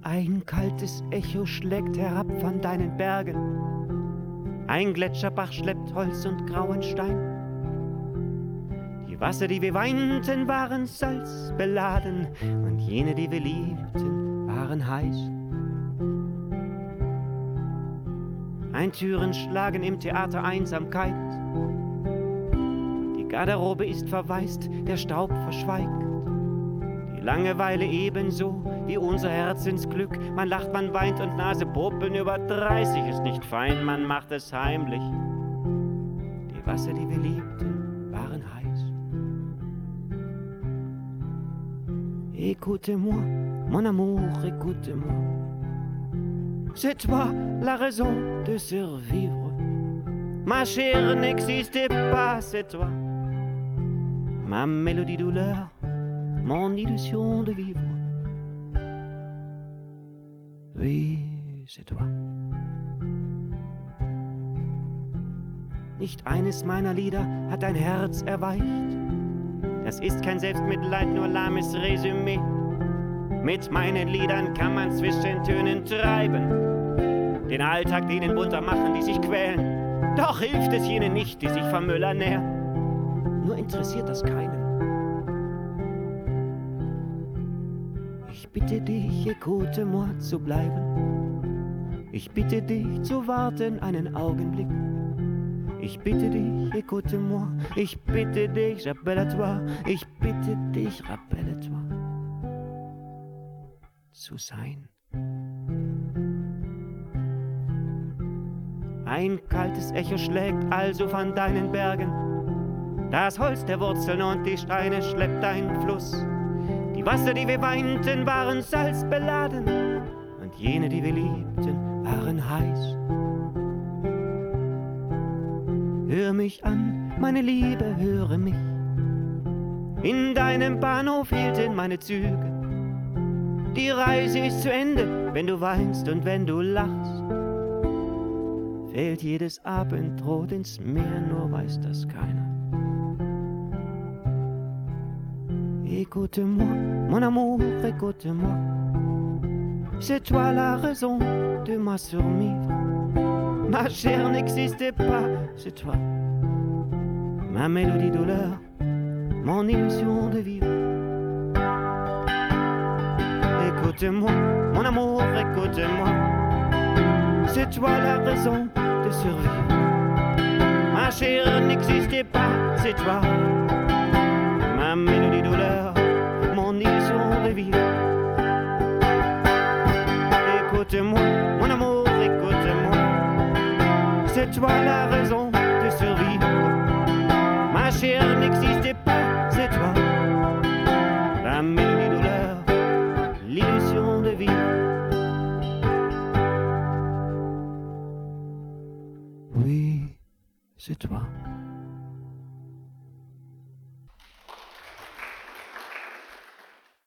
Ein kaltes Echo schlägt herab von deinen Bergen. Ein Gletscherbach schleppt Holz und grauen Stein. Die Wasser, die wir weinten, waren salzbeladen, und jene, die wir liebten, waren heiß. Ein Türen schlagen im Theater Einsamkeit. Die Garderobe ist verwaist, der Staub verschweigt. Die Langeweile ebenso wie unser Herzensglück. Man lacht, man weint und Nasepopeln über 30 ist nicht fein, man macht es heimlich. Die Wasser, die wir liebten, waren heiß. Écoutez-moi, mon amour, écoutez-moi. C'est toi la raison de survivre. Ma chère n'existe pas, c'est toi. Ma mélodie douleur, mon illusion de vivre. Oui, c'est toi. Nicht eines meiner Lieder hat dein Herz erweicht. Das ist kein Selbstmitleid, nur lahmes Resümee. Mit meinen Liedern kann man zwischen Tönen treiben, den Alltag denen bunter machen, die sich quälen. Doch hilft es jenen nicht, die sich vom Müll ernähren. Nur interessiert das keinen. Ich bitte dich, écoute-moi, zu bleiben. Ich bitte dich, zu warten einen Augenblick. Ich bitte dich, écoute-moi. Ich bitte dich, j'appelle à toi. Ich bitte dich, rappelle-toi. Zu sein. Ein kaltes Echo schlägt also von deinen Bergen. Das Holz der Wurzeln und die Steine schleppt ein Fluss. Die Wasser, die wir weinten, waren salzbeladen, und jene, die wir liebten, waren heiß. Hör mich an, meine Liebe, höre mich. In deinem Bahnhof hielten meine Züge. Die Reise ist zu Ende, wenn du weinst und wenn du lachst. Fällt jedes Abendrot ins Meer, nur weiß das keiner. Écoute-moi, mon amour, écoute-moi. C'est toi la raison de ma survivre. Ma chair n'existe pas, c'est toi. Ma mélodie douleur, mon illusion de vivre. Écoute-moi, mon amour, écoute-moi. C'est toi la raison de survivre. Ma chair n'existe pas, c'est toi. Ma mélodie douleur, mon illusion de vivre. Écoute-moi, mon amour, écoute-moi. C'est toi la raison de survivre. Ma chair n'existe pas, c'est toi. La mélodie douleur, l'illusion de vivre. Oui, c'est toi.